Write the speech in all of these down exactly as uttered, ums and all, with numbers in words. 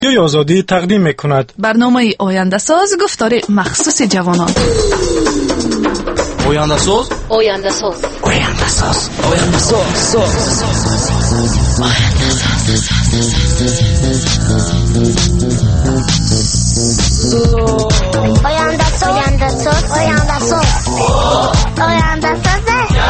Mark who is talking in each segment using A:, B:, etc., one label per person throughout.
A: رادیوی آزادی تقدیم می‌کند
B: برنامه آینده ساز گفتار مخصوص جوانان.
C: آینده ساز
D: آینده ساز
C: آینده ساز آینده ساز
D: آینده ساز آینده ساز آینده ساز آینده ساز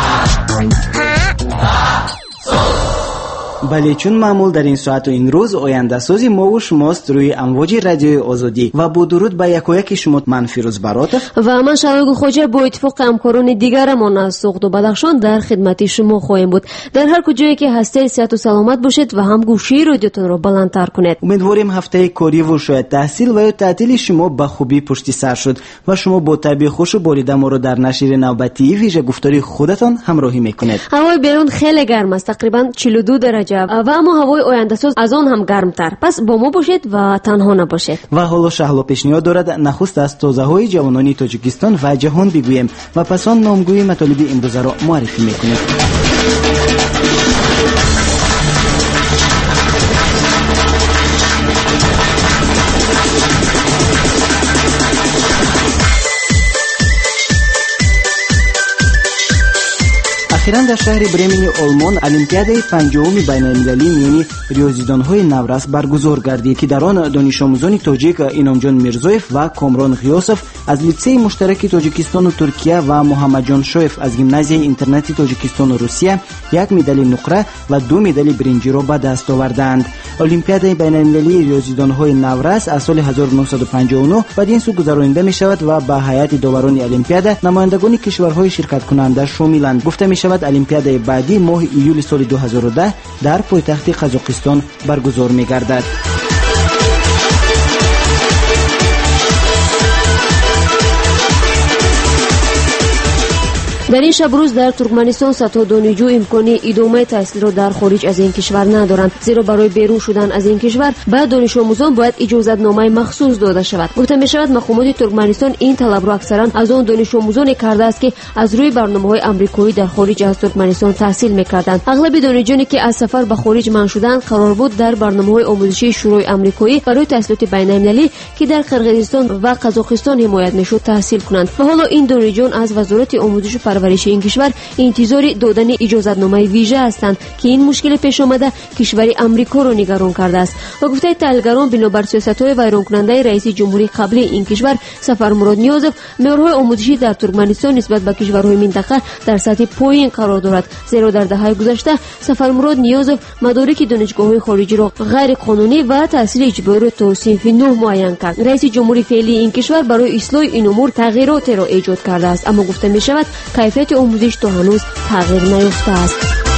E: بله، چون معمول در این ساعت و این روز آینده سازی ما و شماست روی امواج رادیوی آزادی و با درود به یک و یک شما، من فیروز براتف
F: و من شایق خوجه با اتفاق همکاران دیگرمان از سوخت و بدخشان در خدمت شما خواهیم بود. در هر کجایی که هستید صحت و سلامت باشید و هم گوشی رادیوتون رو بلندتر کنید.
E: امیدواریم هفته کاری و شاید تحصیل و یا تعطیل شما به خوبی پشت سر شد و شما با طبع خوش و بالیده ما رو در نشر نوبتی ویژه گفتاری خودتان همراهی میکنید.
F: هوای بیرون خیلی گرم است، تقریبا چهل و دو درجه و اما هوای آینده ساز از آن هم گرمتر. پس با ما باشید و تنها نباشید.
E: و حالا شهلا پیشنهاد دارد نخست از تازه های جوانان تاجیکستان و جهان بگویم و پس آن نامگوی مطالب امروزه را معرفی میکنیم. اخیراً در شهر برمن آلمان المپیادای پنجم بین‌المللی میانی ریاضیدان‌های نورس برگزار گردید که در آن دانش آموزان تاجیک اینامجان میرزایف و کامران غیاسов از لیسه مشترک تاجیکستان و ترکیه و محمد جان شایف از گیمنازیای اینترنتی تاجیکستان و روسیه یک مدال نقره و دو مدال برنجی را به دست آوردند. المپیادای بین‌المللی ریاضیدان‌های نورس از سال هزار و نهصد و پنجاه و نه بدین سو گذرانده می شود و به هیئت داوران المپیاد نمایندگان کشورهای شرکت کننده شاملند. گفته می شود المپیادای بعدی ماه ایول سال دو هزار و ده در پایتخت قزاقستان برگزار می گردد.
F: در این شب روز در ترکمنستان صدها دانشجو امکان ادامه تحصیل را در خارج از این کشور ندارند، زیرا برای بیرون شدن از این کشور به دانش آموزان باید اجازت نامه مخصوص داده شود. گفته می شود مقامات ترکمنستان این طلب را اکثرا از آن دانش آموزان کرده است که از روی برنامه‌های آمریکایی در خارج از ترکمنستان تحصیل می‌کردند. اغلب دانشجویانی که از سفر به خارج منع شدند قرار بود در برنامه‌های آموزشی شورای آمریکایی برای تحصیلات بین‌المللی که در قرقیزستان و قزاقستان حمایت می‌شد تحصیل کنند. و حالا این دانشجویان از وزارت آموزش و پرورش این کشور انتظار دادن اجازتنامه ویژه هستند که این مشکل پیش آمده کشور آمریکا را نگران کرده است. و گفته تحلیلگران بنابر سیاست‌های ویران کننده رئیس جمهوری قبلی این کشور سفرمراد نیازов معیارهای آموزشی در ترکمنستان نسبت به کشورهای منطقه در سطح پایین قرار دارد، زیرا در دهه گذشته سفرمراد نیازов مدارک دانشگاه‌های خارجی را غیر قانونی و تحصیل اجباری تا صنف نه معین کرد. رئیس جمهوری فعلی این کشور برای اصلاح این امور تغییرات را ایجاد کرده است، اما گفته می شود کیفیت آموزش تا هنوز تغییر نیافته است.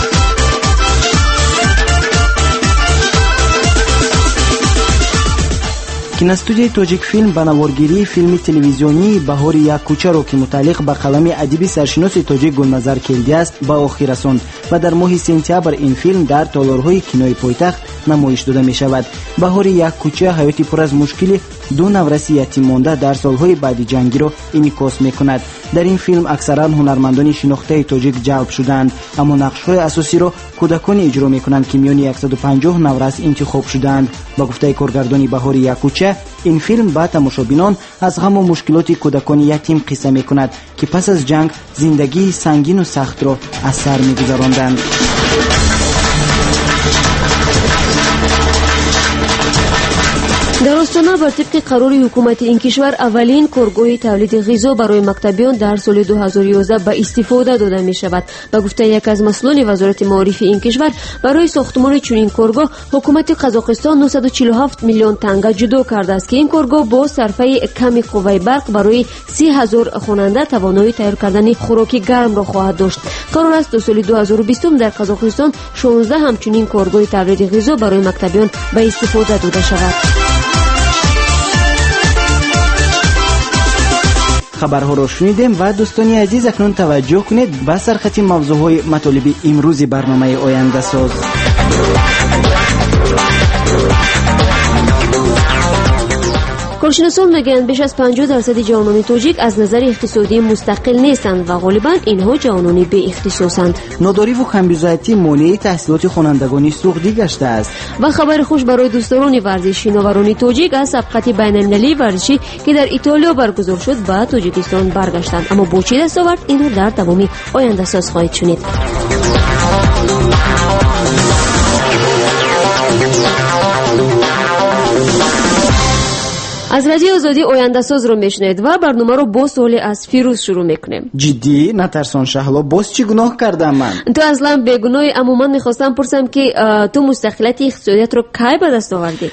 E: کیناستودیوی تاجیک فیلم به نوارگیری فیلم تلویزیونی بهار یک کوچه را که متعلق به قلم ادیب سرشناس تاجیک گلنظر کلدی است به آخر رساند و در ماه سپتامبر این فیلم در تالارهای کینوی پایتخت نمایش داده می شود. بهار یک کوچه حیاتی پر از مشکل دو نورس یتیم مانده در سالهای بعد جنگی را انعکاس می کند. در این فیلم اکثرا هنرمندان شناخته تاجیک جلب شدند، اما نقش‌های اساسی را کودکان اجرا می‌کنند که میان صد و پنجاه نورس انتخاب شدند. با گفته کارگردانی بهار یک کوچه این فیلم با تماشابینان از غم و مشکلات کودکان یتیم قصه می‌کند که پس از جنگ زندگی سنگین و سخت را از سر می‌گذراندند.
F: در استانه بر طبق قرار حکومت این کشور اولین کارگاه تولید غذا برای مکتبیان در سال دو هزار و یازده به استفاده داده می شود. به گفته یک از مسئولان وزارت معارف این کشور برای ساختمان چنین کارگاه حکومت قزاقستان نهصد و چهل و هفت میلیون تنگه جدا کرده است که این کارگاه با صرفه کمی قوه برق برای سی هزار خواننده توانایی تیار کردن خوراک گرم را خواهد داشت. قرار است تا سال دو هزار و بیست در قزاقستان شانزده همچنین کارگاه تولید غذا برای مکتبیان به استفاده داده شود.
E: خبرها را شنیدیم و دوستان عزیز اکنون توجه کنید به سرخط موضوعهای مطالب امروز برنامه آینده ساز.
F: کارشناسان میگن بیش از پنجاه درصد جوانان تاجیک از نظر اقتصادی مستقل نیستند و غالبا اینها جوانان بی اختصاصند.
E: ناداری و کمبودی مالی تحصیلات خوانندگانی سوغدی گشته است.
F: و خبر خوش برای دوستداران ورزش، شناوران تاجیک از سبقت بین‌المللی ورزشی که در ایتالیا برگزار شد به تاجیکستان برگشتند. اما با چه دستاورد این رو در تمامی آینده ساز خواهید شنید. از رادیو آزادی آینده ساز رو میشنید و برنامه رو با سوالی از فیروز شروع میکنیم.
E: جدی نترسان شهلا، باز چی گناه کردم من؟
F: تو اصلا بیگناهی، اما من میخواستم پرسم که تو مستقلیت اقتصادیت رو کی به دست آوردی؟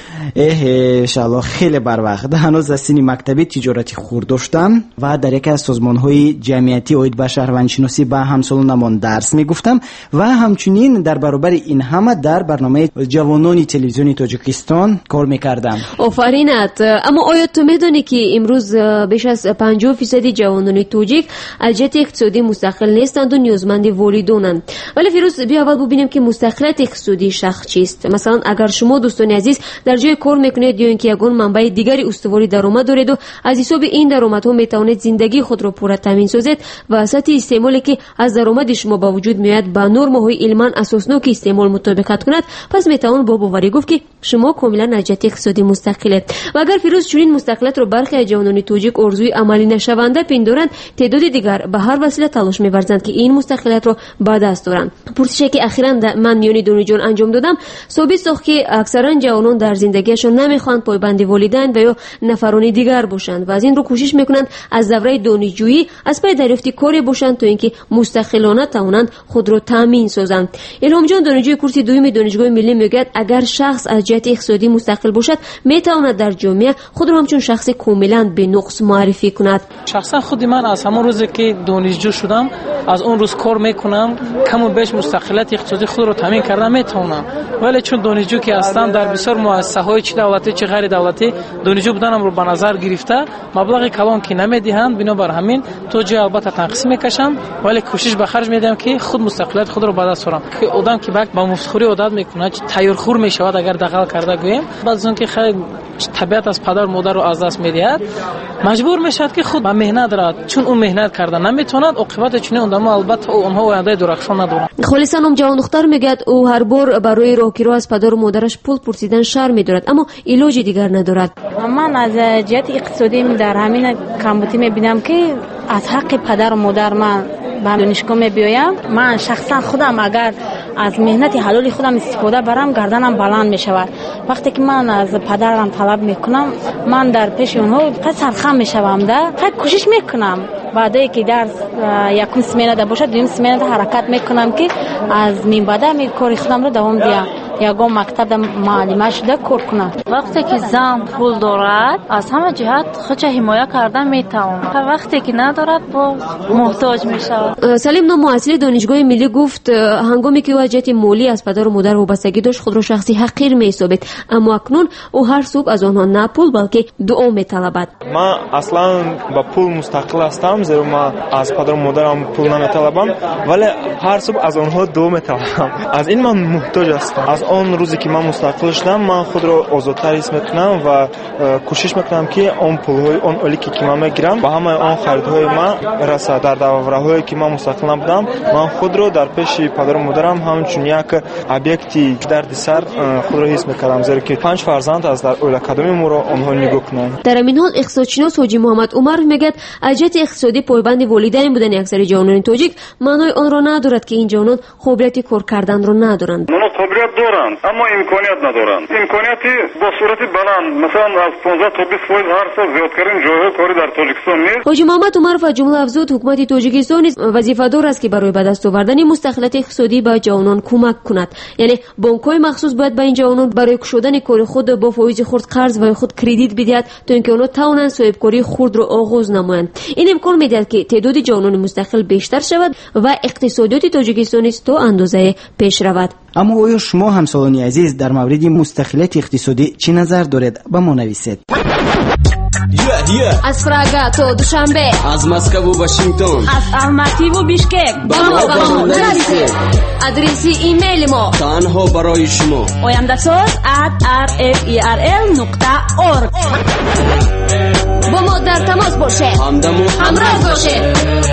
E: اه شهلا خیلی بر وقت، هنوز از سین مکتب تجارتی خورد داشتم و در یکی از سازمان‌های جمعیتی اوید به شهروندشناسی به همسالانمان درس میگفتم و همچنین در برابر این همه در برنامه جوانان تلویزیونی تاجیکستان کار میکردم.
F: آفرینت. اما آیا تو میدونی که امروز بیش از پنجاه درصد جوانان تاجیک از جهت اقتصادی مستقل نیستند و نیازمند والدینند؟ ولی فیروز بیا اول ببینیم که مستقلیت اقتصادی شخص چیست. مثلا اگر شما دوستان عزیز در جای کار میکنید یا اینکه یگان منبع دیگری استواری درآمد دارید و از حساب این درآمدها میتوانید زندگی خود را پورا تامین سازید و سطح استعمالی که از درآمد شما با وجود میاد با نرم‌های علما اساسناک استعمال مطابقت کند، پس میتوان با باوری گفت که شما کاملا از جهت اقتصادی مستقلید. و اگر فیروز این مستقلیت رو برخی از جوانان تاجیک ارزوی عملی نشونده پندارند، تعداد دیگر به هر وسیله تلاش می‌ورزند که این مستقلیت رو به دست آورند. پرسشی که اخیراً من میانی دانشجویان انجام دادم ثابت ساخت که اکثرا جوانان در زندگیشون نمیخوان پایبند والدین و یا نفران دیگر باشند و از این رو کوشش میکنند از دوره دانشجویی از پای دریافت کاری باشند تا اینکه مستقلانه توانند خود رو تامین سازند. الهام جان دانشجوی کورس دوم دانشگاه ملی میگه اگر شخص از جهت اقتصادی مستقل باشد میتواند در جامعه خود رو همچون شخص کاملا به نقص معرفی کند.
A: شخصا خود من از همون روزی که دانشجو شدم از اون روز کار میکنم، کم و بیش مستقلیت اقتصادی خود رو تامین کردن میتونم. ولی چون دانشجو که هستم در بسیار مؤسسه‌های چه دولتی چه غیر دولتی دانشجو بودنم رو به نظر گرفته مبلغ کلان که نمیدهند، بنابر همین تو جای البته تنقیص میکشم ولی کوشش به خرج میدم که خود مستقلیت خود رو به دست آورم. که آدم که با مفتخوری عادت میکنه تیارخور میشود اگر دخل کرده گویم، بعد از اون که خیلی طبیعت از پدر مادر رو از دست میدهد مجبور میشد که خود به مهنت رود، چون اون مهنت کردن نمیتوند عاقبت چونه اون البته اونها آینده درخشان ندارند.
F: خالصا هم جوان دختر میگه او هر بار برای راهگیری از پدر و مادرش پول پرسیدن شرم میدارد اما علاج دیگر ندارد.
G: من از جهت اقتصادی در همین کمبودی میبینم که از حق پدر و مادر من به دانشگاه میبیایم. من شخصا خودم اگر از مهنت حلال خودم استفاده برم گردنم بلند میشود. وقتی که من از پدرم طلب میکنم من در پیش اونها فقط سرخم میشوم، ده فقط کوشش میکنم بعدی که در یکم سمینه ده باشه دویم سمینه حرکت میکنم که از من بعد می کار خودم رو دوام دیم یگان مکتب معلمه شده کار کنم.
H: وقتی که زن پول دارد از همه جهت خودش حمایت کردن میتواند، وقتی که ندارد باز محتاج میشود.
F: سلیم نو معلم دانشگاه ملی گفت هنگامی که وضعیت مالی از پدر و مادر وابستگی داشت خود را شخصی حقیر می‌حسابید، اما اکنون او هر صبح از آنها نه پول بلکه دعا می‌طلبد.
I: من اصلا با پول مستقل هستم، زیرا من از پدر و مادرم پول نمی‌طلبم ولی هر صبح از آنها دعا می‌طلبم. از این من محتاج هستم. از اون روزی که من مستقل شدم من خود را آزادتر حس میکنم و کوشش میکنم که اون پولهای اون اولی که من میگیرم با همه اون خریدهای من رسد. در دوره‌هایی که من مستقل نبودم من خود رو در پیش پدر و مادرم همچون یک ابیکتی درد سر خود رو حس میکردم، زیرا که پنج فرزند از در اول کدومی ما رو اونها نگاه کنن.
F: در این حال اقتصادشناس حاجی محمد عمر میگه اجت اقتصادی پایبند والدین بودن اکثر جوانان تاجیک معنای آن را ندارد که این جوانان قابلیت کار کردن را ندارند.
J: اونا قابلیت دارند اما امکانیت ندارند. امکانیتی با صورت بلند مثلا از پانزده تا بیست درصد هر سال زیادترین جای‌ها کاری در تاجیکستان نیست.
F: حاجی محمد عمر و جمله افزود حکومت تاجیکستان وظیفه دار است که برای به دست آوردن مستقلیت اقتصادی به جوانان کمک کند. یعنی بانک‌های مخصوص باید به این جوانان برای کشودن کار خود با فایز خرد قرض و خود کردیت بدهد تا اینکه آنها توانند صاحبکاری خود را آغاز نمایند. این امکان می‌دهد که تعداد جوانان مستقل بیشتر شود و اقتصادیات تاجیکستان تا اندازه پیش رود.
E: اما آیا شما همسالانی عزیز در مورد مستقلیت اقتصادی چی نظر دارید؟ به ما نویسید.
B: از پراگا تا دوشنبه،
C: از مسکو و واشنگتن،
B: از الماتی و بیشکک با ما با ما نویسید. آدرس ایمیل ما
C: تنها برای شما
B: oyandasaz at r f e r l nokta org. در تماس باشید.
C: همدم و
B: همراه باشید.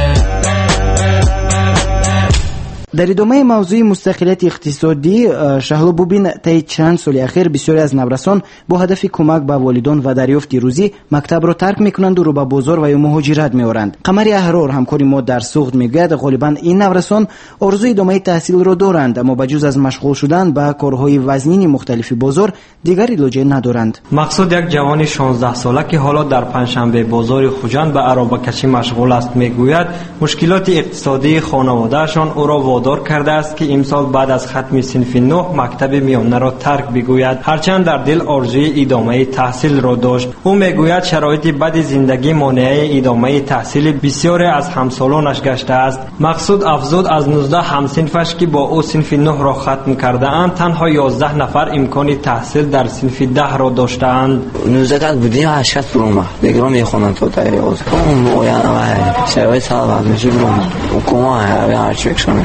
E: در ادامه موضوع مستقلیت اقتصادی، شهلا بوبین طی چند سال اخیر بسیاری از نورسان با هدف کمک به والدان و دریافت روزی مکتب را ترک میکنند و رو به بازار و یا مهاجرت میآورند. قمری احرار همکار ما در سوخت میگوید غالبا این نورسان آرزوی ادامه تحصیل را دارند، اما بجز از مشغول شدن به کارهای وزنین مختلف بازار دیگر علاج ندارند.
K: مقصود یک جوان شانزده ساله که حالا در پنجشنبه بازار خوجند به عربه کشی مشغول است میگوید مشکلات اقتصادی خانوادهشان او را وادار کرده است که امسال بعد از ختم صنف نه مکتب میانه را ترک بگوید، هرچند در دل آرزوی ادامه تحصیل را داشت. او میگوید شرایط بد زندگی مانع ادامه تحصیل بسیاری از همسالانش گشته است. مقصود افزود از نوزده همصنفش که با او صنف نه را ختم کرده اند تنها یازده نفر امکان تحصیل در صنف ده را داشتند.
L: نوزده بودیم هشت برومه دیگران میخونن تو تا یاز اون اویان و شرایط سال میشه برومه حکومت هرچی بکشونه.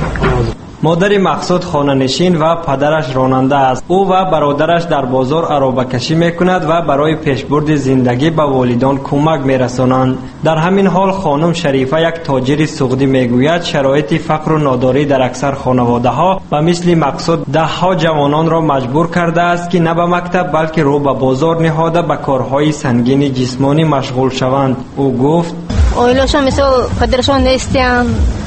K: مادر مقصود خانه نشین و پدرش راننده است. او و برادرش در بازار عربه کشی میکند و برای پیشبرد زندگی به والدان کمک میرسانند. در همین حال خانم شریفه یک تاجر سوغدی میگوید شرایط فقر و ناداری در اکثر خانواده ها و مثل مقصود ده ها جوانان را مجبور کرده است که نه به مکتب بلکه رو به بازار نهاده به کارهای سنگین جسمانی مشغول شوند. او گفت
M: اویلاشون مثل پدرشون نیستن،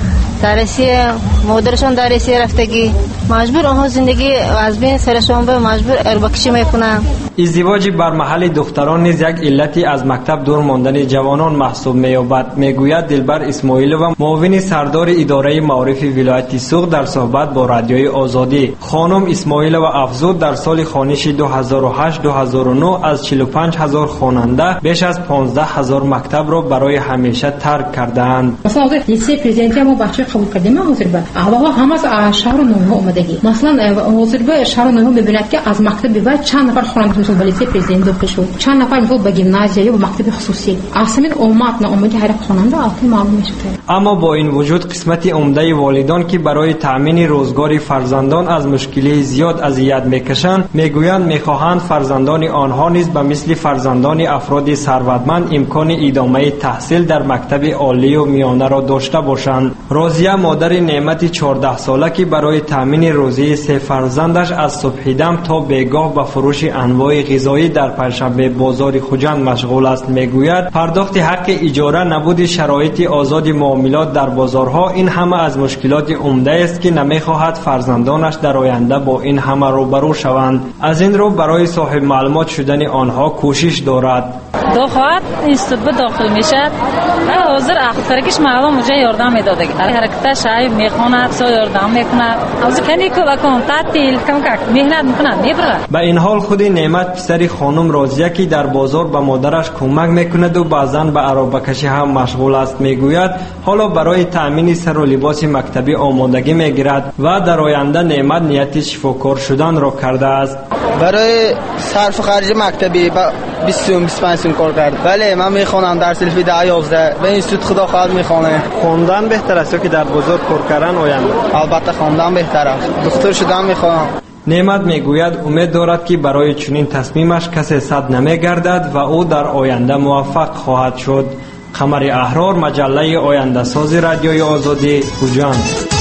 M: درسی مادرشون درسی رفتگی، مجبور آنها زندگی از بین سرشون به مجبور اربکشی میکنن.
K: ازدواج بر محل دختران نیز یک علتی از مکتب دور ماندن جوانان محسوب می‌یابد، میگوید دلبر اسماعیلова معاون سردار اداره معارف ولایت سوغد در صحبت با رادیوی آزادی. خانم اسماعیلова افزود در سال خوانش دو هزار و هشت دو هزار و نه از چهل و پنج هزار خواننده بیش از پانزده هزار مکتب را برای همیشه ترک کردند.
N: مثلا لیسه پرزیدنتی ما بچه قبول کردیم حاضر به احوالا هم از شهر نوها اومدگی، مثلا حاضر به شهر نوها ببیند که از مکتب بعد چند نفر خواننده مثلا لیسه پرزیدنت دکتر شد، چند نفر مثلا به گیمنازیا یا مکتب خصوصی اصلا اومد نه اومدی هر خواننده آخه معلوم میشه.
K: اما با این وجود قسمت عمده والدان که برای تامین روزگار فرزندان از مشکلی زیاد اذیت میکشند میگویند میخواهند فرزندان آنها نیز به مثل فرزندان افراد ثروتمند امکان ادامه تحصیل در مکتب عالی و میانه را داشته باشند. راضیه مادر نعمت چهارده ساله که برای تامین روزی سه فرزندش از صبح دم تا بیگاه به فروش انواع غذایی در پنجشنبه بازار خوجند مشغول است میگوید پرداخت حق اجاره، نبود شرایط آزاد معاملات در بازارها این همه از مشکلات عمده است که نمیخواهد فرزندانش در آینده با این همه روبرو شوند. از این رو برای صاحب معلومات شدن آنها کوشش دارد.
H: دو خواهد اینستیتوت داخل میشد و حاضر اخترکش مردم اونجا یاردم میداده، حرکتش شای میخواند سو یاردم میکند، از کنی که بکن تعطیل کم کک مهنت میکند میبره.
K: به این حال خود نعمت پسر خانم راضیه که در بازار به مادرش کمک میکند و بعضا به عربه کشی هم مشغول است میگوید حالا برای تامین سر و لباس مکتبی آمادگی میگیرد و در آینده نعمت نیت شفاکار شدن را کرده است.
O: برای صرف خرج مکتبی بیست و بیست و پنج سال کار کرد. بله من میخوانم در صنف ده یازده به اینستیتوت خدا خواهد میخوانم.
I: خواندن بهتر است که در بازار کار کردن آینده؟
O: البته خواندن بهتر است. دکتر شدن میخوام.
K: نعمت میگوید امید دارد که برای چنین تصمیمش کسی صد نمیگردد و او در آینده موفق خواهد شد. قمری احرار، مجله آینده ساز رادیوی آزادی، خوجند.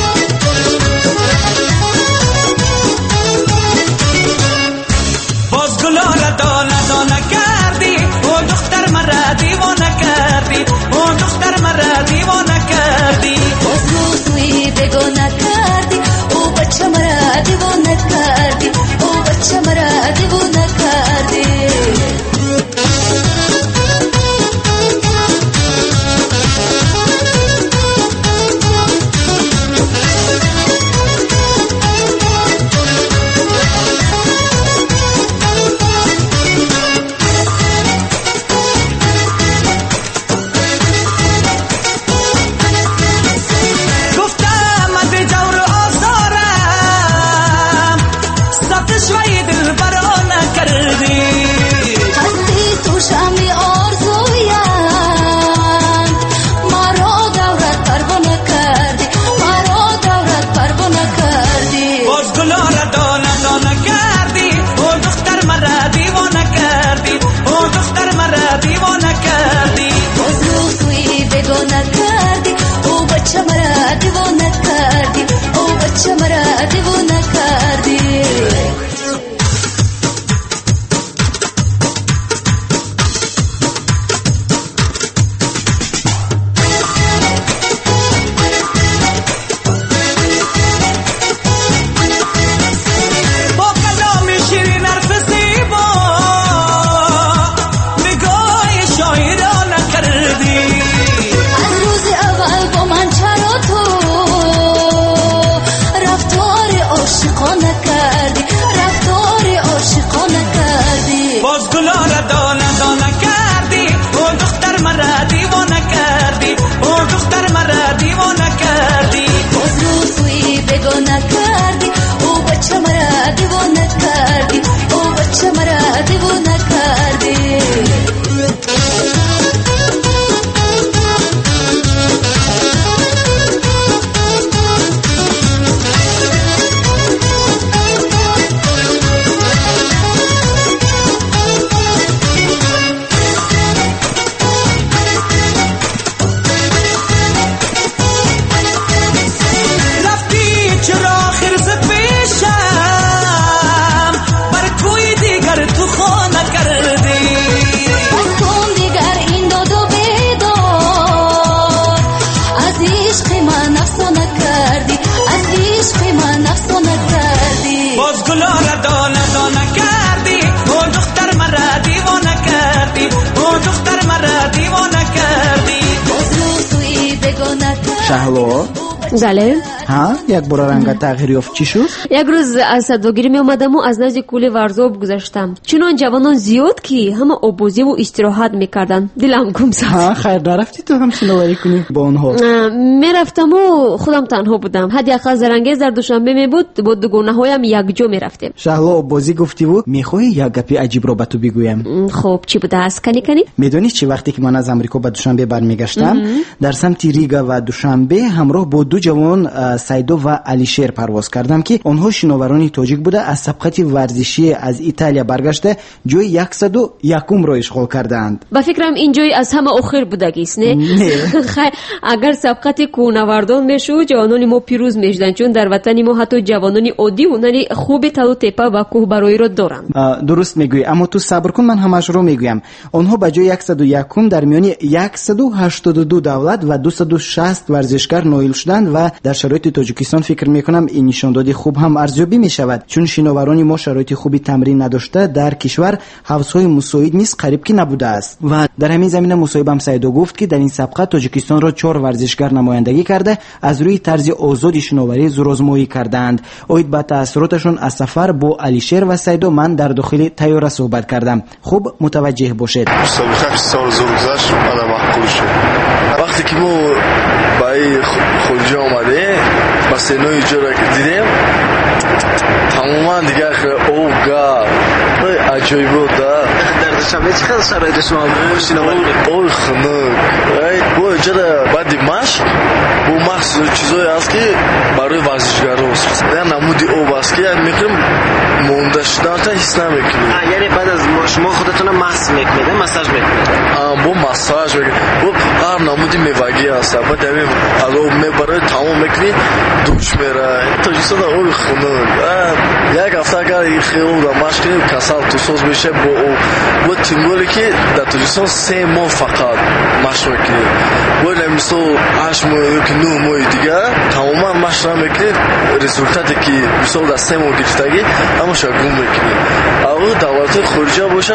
P: باز گلان دانه دانه کردی او دختر مرا دیوانه کردی، او دختر مرا دیوانه کردی،
Q: باز روزوی بگونه کردی او بچه مرا دیوانه کردی، او بچه مرا دیوانه کردی.
E: شهلا
F: بله
E: ها یک بار رنگ تغییر یافت چی شد؟
F: یک روز از صداگیری می اومدم و از نزد کوله ورزاب گذشتم. چنان جوانان زیاد کی همه آبوزی و استراحت میکردن. دلم گم زد.
E: ها خیر نرفتی تو هم شناوری کنی با اونها؟
F: میرفتم و خودم تنها بودم. حد یک زرنگیز در دوشنبه می بود با دوگانه هایم یک جا میرفتیم.
E: شهلا آبوزی گفتی و میخوای یک گپی عجیب رو به تو بگویم؟
F: خب چی بوده است کنی کنی؟
E: میدونی چی وقتی که من از امریکا به دوشنبه برمیگشتم در سمت ریگا و دوشنبه همراه با دو جوان سایدو و علیشیر پرواز کردم که آنها شناوران تاجیک بوده از سبقت ورزشی از ایتالیا برگشته جای صد و یک را اشغال کردند.
F: با فکرم این جای از همه آخر بودگیست نه؟ خیر اگر سبقت کوهنوردان میشو جوانان ما پیروز میشدن چون در وطن ما حتی جوانان عادی و نری خوب تلو تپه و کوه برایی را دارند.
E: درست میگویی اما تو صبر کن من همش رو میگویم. آنها به جای صد و یک در میان صد و هشتاد و دو دولت و دویست و شصت ورزشکار نائل شدند و در شرایط تاجیکستان فکر میکنم این نشاندادی خوب هم ارزیابی میشود چون شناوران ما شرایط خوبی تمرین نداشته در کشور حوضهای مساعد نیست قریب که نبوده است و در همین زمینه مصاحبم سعیدو گفت که در این سبقت تاجیکستان را چهار ورزشکار نمایندگی کرده از روی طرز آزاد شناوری زورآزمایی کردند. اوید با تاثیراتشون از سفر با علیشیر و سعیدو من در داخل طیاره صحبت کردم. خوب متوجه باشید.
R: مسابقه سال زور گذشت بعد معقول شد. وقتی که ما برای خروجی آمده با سنوی جورا که دیدیم تماما دیگه اوگا عجیب بود.
S: در دوشنبه چه خیلی شرایط شما شناوری
R: اوی خنک با اینجا بعد مشق با مخصوص چیزایی هست که برای ورزشکارا است. در نمودی اوب است که میگیم مونده شدن تا حس نمیکنید.
S: یعنی بعد از شما خودتون ماساژ میکنید مساژ میکنید؟
R: با مساژ میکنید. با هر نمودی میوگی است. بعد همین از اوب میبره تمام میکنید دوش میره. تو جیسا دا اوی خنک. یک هفته اگر این خیلی دا مشق کنید کسل تو سوز میشه با او. با تیموری که در توجیسان سه ماه فقط مشق میکنید. با نمیسو هشت ماه که نه ماه دیگه تماما مشق میکنید. رزولتاتی که مثلا در سه ماه گرفتگی اما شگون میکنید. اول دولت خارجی باشه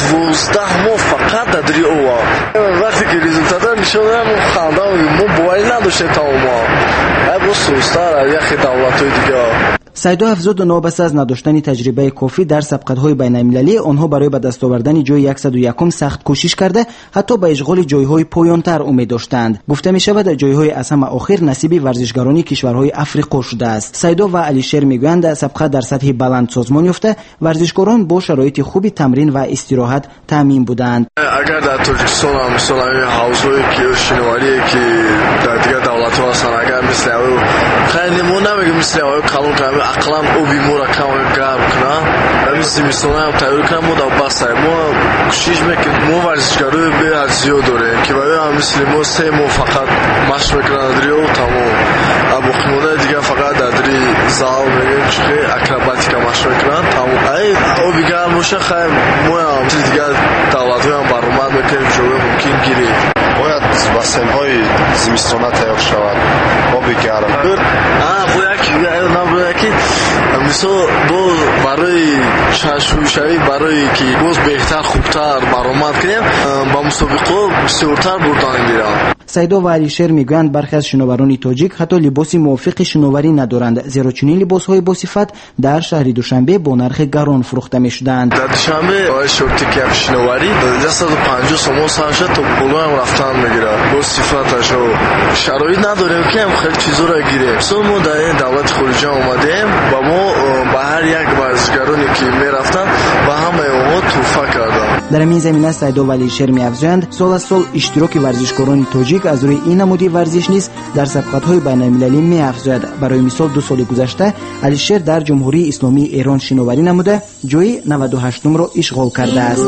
R: دوازده ماه فقط در دری او. وقتی که رزولتات نشون دادم خواندم ما باید نداشته تماما. ای با سوستر یکی دولت‌های دیگه.
E: سعیدو افزود وابسته از نداشتن تجربه کافی در سبقت‌های بین‌المللی آنها برای به دست آوردن جای صد و یک سخت کوشش کرده حتی به اشغال جای‌های پایان‌تر امید داشتند. گفته می‌شود جای‌های از همه آخر نصیب ورزشکاران کشورهای افریقا شده است. سعیدو و علیشیر میگویند سبقت در سطح بلند سازمان یافته ورزشکاران با شرایط خوبی تمرین و استراحت تامین بودند.
R: اگر در تاجیکستان هم مثلا حوض‌های که شناوری که در دیگر دولت‌ها هستند اگر مثل او خیلی نمونه نمیگم مثل او کلون کنم اقلام او بیمورا کم گرم کنم مثل میسونه هم تایور کنم ما در بسته ما کشیش میکنم ما ورزشکارای به از زیاد داره که باید هم مثل ما سه ماه فقط مشق میکنن داری او تمام ابو خموده دیگه فقط در داری زال میگن چه اکراباتیکا مشق میکنن تمام ای او بیگرم باشه خیلی ما هم دیگه دولتوی هم برامد میکنیم جوه ممکن گیری
T: باید بسنهای زمستانه تیار شود ما بگرم
R: آه باید که نباید که مثلا باز برای شوشوی برای که باز بهتر خوبتر برآمد کنیم با مسابقه بسیارتر بردن میرن.
E: سعیدو و علیشیر میگویند برخی از شناوران تاجیک حتی لباس موافق شناوری ندارند زیرا چنین لباس‌های با صفت در شهر دوشنبه با نرخ گران فروخته میشدند.
R: در دوشنبه آقای شورتی که شناوری صد و پنجاه سوم سرش تا بالا هم رفتن میگیره با صفتش و شرایط نداریم که هم خیلی چیزا را گیریم. مثلا ما در این دولت خارجی اومدیم و ما با هر یک ورزشکارانی که میرفتن و همه اونها توفه کردن.
E: در این زمینه سعیدو و علیشیر می‌افزایند سال از سال اشتراک ورزشکاران تاجیک از روی این نمودی ورزش نیز در سبقت‌های بین‌المللی می‌افزاید. برای مثال دو سال گذشته علیشیر در جمهوری اسلامی ایران شناوری نموده جای نود و هشت را اشغال کرده است.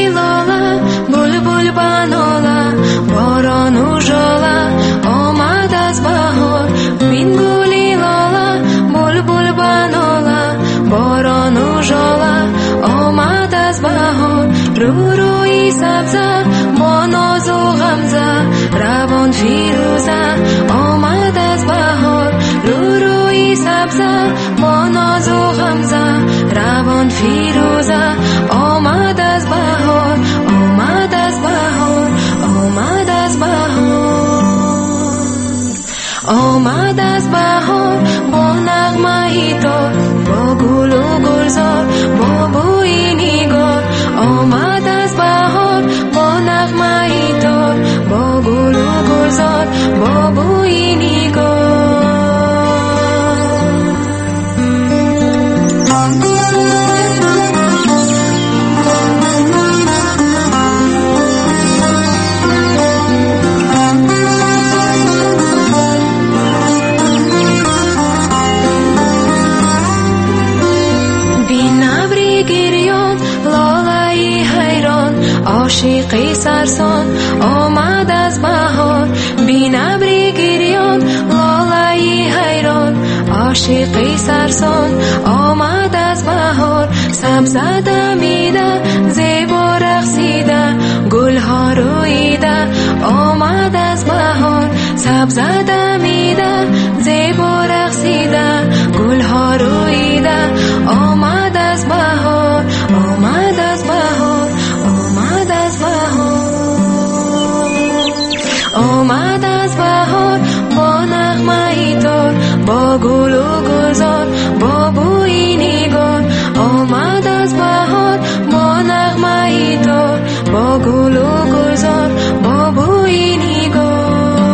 U: رو روی سبزه با ناز و غمزه روان فیروزه آمد از بهار رو روی سبزه با ناز و غمزه روان فیروزه آمد از بهار آمد از بهار آمد از بهار آمد از بهار با نغمه تار، با گل و گلزار با بوی نگار. آمد از بهار با نغمه تار، با گل و گلزار با بوی نگار. عاشقی سرسان آمد از بهار، بین ابری گریان لاله‌ای حیران. عاشقی سرسان آمد از بهار، سبز دمیده زیبا رقصیده گلها رویده. آمد از بهار سبز دمیده زیبا رقصیده گلها رویده. آمد از بهار، آمد از بهار، آمد از بهار. آمد از بهار با نغمه تار، با گل و گلزار با بوی نگار. آمد از بهار با نغمه تار، با گل و گلزار با بوی نگار.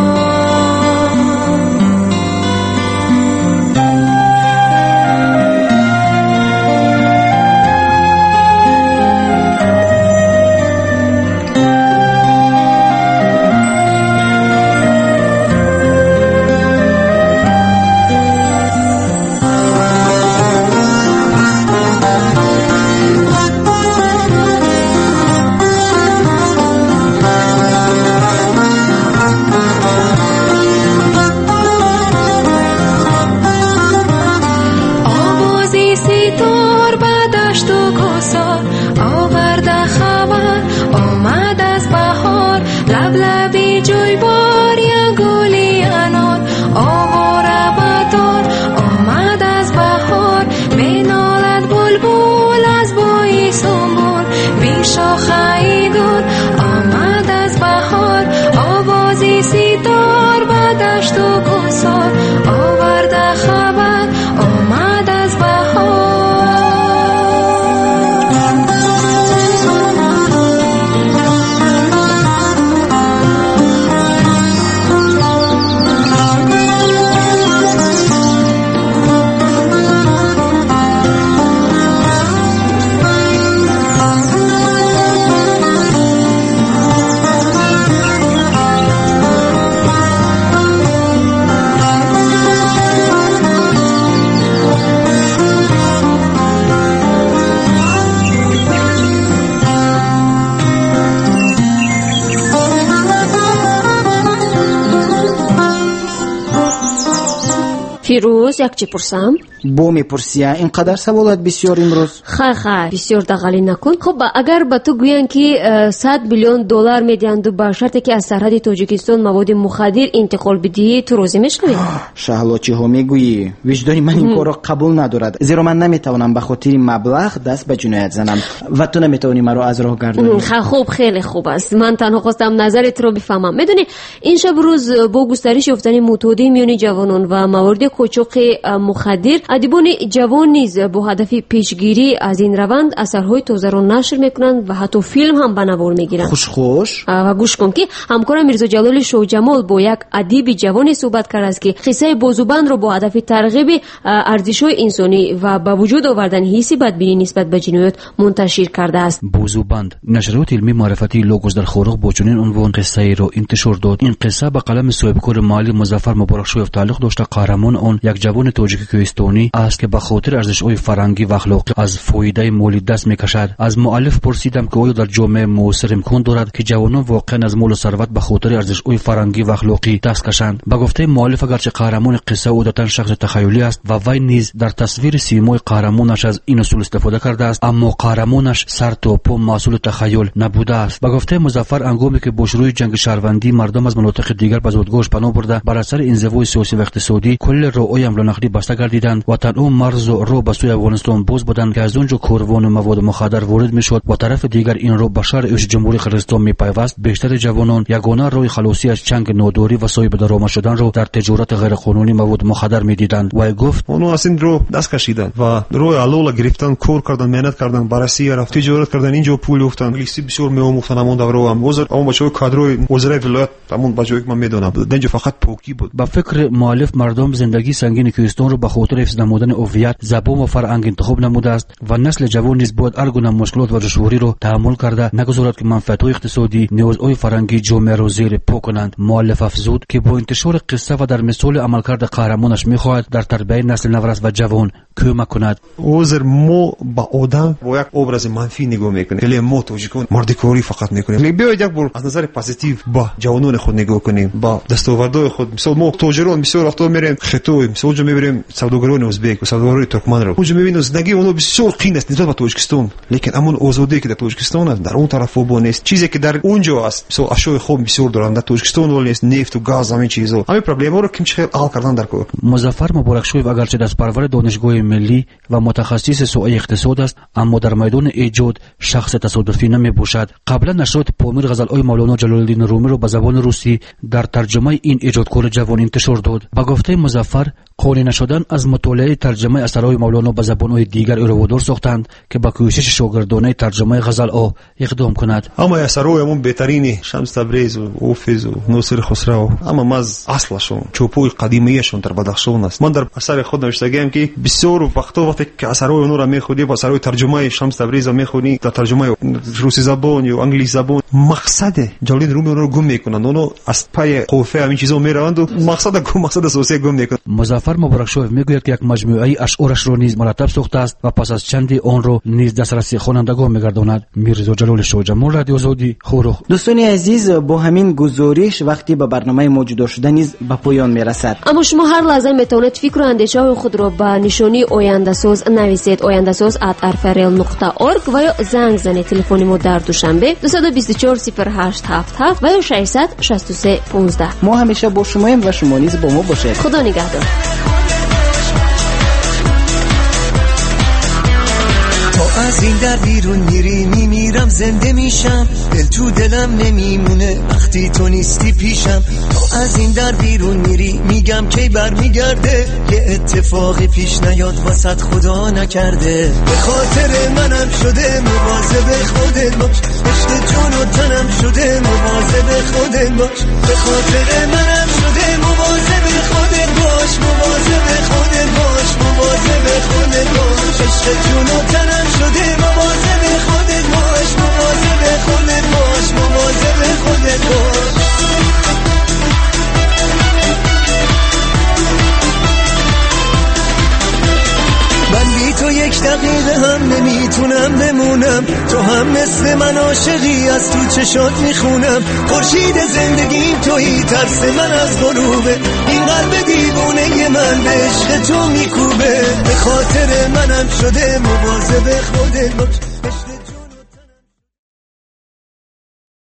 F: فیروز یک چی پرسم؟
E: بو میپرسیه اینقدر سوالات بسیار امروز؟
F: خیر خیر بسیار دغلی نکن. خب اگر به تو گوین که صد میلیون دلار میدهند و با شرطی که از سرحد تاجیکستان مواد مخدر انتقال بدی تو راضی میشوی؟
E: شهلا چی ها میگویی؟ وجدان من این کارو قبول ندارد، زیرا من نمیتوانم به خاطر مبلغ دست به جنایت زنم و تو نمیتونی مرا از راه گردانی.
F: خوب خیلی خوب است. من تنها خواستم نظرت رو بفهمم. میدونی این شب روز با گسترش یافتن متعدد میان جوانان و موارد قاچاق مخدر، ادیبان جوان نیز با هدف پیشگیری از این روند اثرهای تازه را نشر میکنند و حتی فیلم هم به نوار میگیرند.
E: خوش خوش
F: و گوش کن که همکارم میرزا جلال شوجمال با یک ادیب جوانی صحبت کرد است که قصه بازوبند را با هدف ترغیب ارزش‌های انسانی و با وجود آوردن حسی بدبینی نسبت به جنایات منتشر کرده است.
D: بازوبند نشریات علمی معرفتی لوگوس در خورق با چنین عنوان قصه ای را انتشار داد. این قصه به قلم صاحبکار مالی مظفر مبارکشویف تعلق داشته. قهرمان آن یک جوان تاجیک کوهستانی است که به خاطر ارزش‌های فرهنگی و اخلاقی از فایده مالی دست می‌کشد. از مؤلف پرسیدم که آیا در جامعه معاصر امکان دارد که جوانان واقعا از مال و ثروت به خاطر ارزش‌های فرهنگی و اخلاقی دست کشند؟ به گفته مؤلف اگرچه قهرمان قصه عادتاً شخص تخیلی است و وی نیز در تصویر سینمای قهرمانش از این اصول استفاده کرده است، اما قهرمانش سر تا پا مسئول تخیل نبوده است. به گفته مظفر انگامی که با شروع جنگ شهروندی مردم از مناطق دیگر به زادگاهش پناه برده بر اثر انزوای سیاسی و اقتصادی کل رو اویم لنخدی بسته گردیدند و تنها مرز رو به سوی افغانستان باز بودند که از اونجا کاروان و مواد مخدر وارد میشد و طرف دیگر این رو به شهر اوش جمهوری قرقیزستان میپیوست. بیشتر جوانان یگانه راه خلاصی از چنگ ناداری و صاحب درآمد شدن رو در تجارت غیرقانونی مواد مخدر میدیدند. و گفت
A: اونها از این رو دست کشیدند و روی علول گرفتن، کار کردن، مهنت کردن، بررسی رفت، تجارت کردن، اینجا پول افتن. انگلیسی بسیار میآموختن همون دوره هم. وزیر اون بچه‌ها کادروی وزرای ولایت همون بچه‌ای که من میدونم بود. اینجا فقط پوکی بود.
D: با فکر مؤلف مردم زندگی سنگین کوهستان رو به خاطر حفظ نمودن هویت، زبان و فرهنگ انتخاب نموده است و نسل جوان نیز باید هر گونه مشکلات و دشواری رو تحمل کرده نگذارد که منفعت‌های اقتصادی، نیازهای فرهنگی جامعه را زیر پا کنند. مؤلف افزود که با انتشار قصه و در مثال عملکرد قهرمانش می‌خواهد در تربیت نسل نورست و جوان کمک کند.
A: وزیر ما با آدم با یک ابراز منفی نگاه میکنه. خیلی ما توجیکان مردکاری فقط میکنیم. بیاید یک بار از نظر پوزیتیو با جوانان خود نگاه کنیم، با دستاوردهای خود. مثلا ما تاجران بسیار وقتا میریم خطوی، مثلا اونجا میبریم سوداگران ازبک و سوداگران ترکمن رو. اونجا میبینیم زندگی اونها بسیار قین است نسبت به تاجیکستان، لیکن همون آزادی که در تاجیکستان است در اون طرف و نیست. چیزی که در اونجا است، مثلا اشیاء خوب بسیار دارند در تاجیکستان ولی نیست، نفت و گاز همین چیزا. همین پروبلم‌ها رو کم چه حل کردن در کار.
D: مظفر مبارکشویف اگرچه دستپرور دانشگاه ملی و متخصص سوء اقتصاد است، اما در میدان ایجاد شخص تصادفی نمی باشد. قبلا نشریات پامیر غزل‌های مولانا جلال الدین رومی رو به زبان روسی در ترجمه این ایجادکار جوان انتشار داد. با گفته مظفر، قانع نشدن از مطالعه ترجمه اثرهای مولانا به زبان‌های دیگر او را وادار ساختند که با کوشش شاگردانه ترجمه غزل‌ها اقدام کند.
A: اما اثرهای همون بهترین شمس تبریز و حافظ و ناصر خسرو، اما مز اصلشون چوپوی قدیمیشون در بدخشان است. من در اثر خود نوشتم که بسیار وقتا وقتی که اثرهای اونها را میخونی، با اثرهای ترجمه شمس تبریز را میخونی در ترجمه روسی زبان یا انگلیسی زبان، مقصد جلال رومی رو گم میکنند. اونها از پای قوفه همین چیزا میروند و مقصد گم مقصد اساسی گم میکنند.
D: مظفر مبارکشویف میگوید که یک مجموعه اشعارش رو نیز مرتب ساخته است و پس از چندی آن رو نیز دسترسی خوانندگان میگرداند. میرزا جلال شاهجمال، رادیو آزادی، خورخ.
E: دوستان عزیز، با همین گزارش وقتی به برنامه ما جدا شده نیز به پایان میرسد.
F: اما شما هر لحظه میتونید فکر و اندیشه خود را به نشانی آینده ساز نویسید. آینده ساز ات ارفرل نقطه اورگ و یا زنگ زنید. تلفن ما در دوشنبه دو دو چهار صفر هشت هفت هفت و یا ششصد و شصت و سه پانزده.
E: ما همیشه با شماییم و شما نیز با ما باشید.
F: خدا نگهدار.
P: از این در بیرون میری میمیرم زنده میشم، دل تو دلم نمیمونه وقتی تو نیستی پیشم. تو از این در بیرون میری میگم کی بر میگرده، یه اتفاقی پیش نیاد واسط خدا نکرده. به خاطر منم شده مواظب خودت باش، عشق جون و تنم شده مواظب خودت باش. به خاطر منم شده مواظب خودت باش، مواظب خودت باش، مواظب خودت باش. عشق جون و تنم شده مواظب خودت باش، مواظب خودت باش، مواظب خودت باش. من بی تو یک دقیقه هم نمیتونم بمونم، تو هم مثل من عاشقی از تو چشات میخونم. خورشید زندگیم تویی، ترس من از غروبه، این قلب دیوونه من به عشق تو میکوبه. به خاطر منم شده مواظب خودت باش.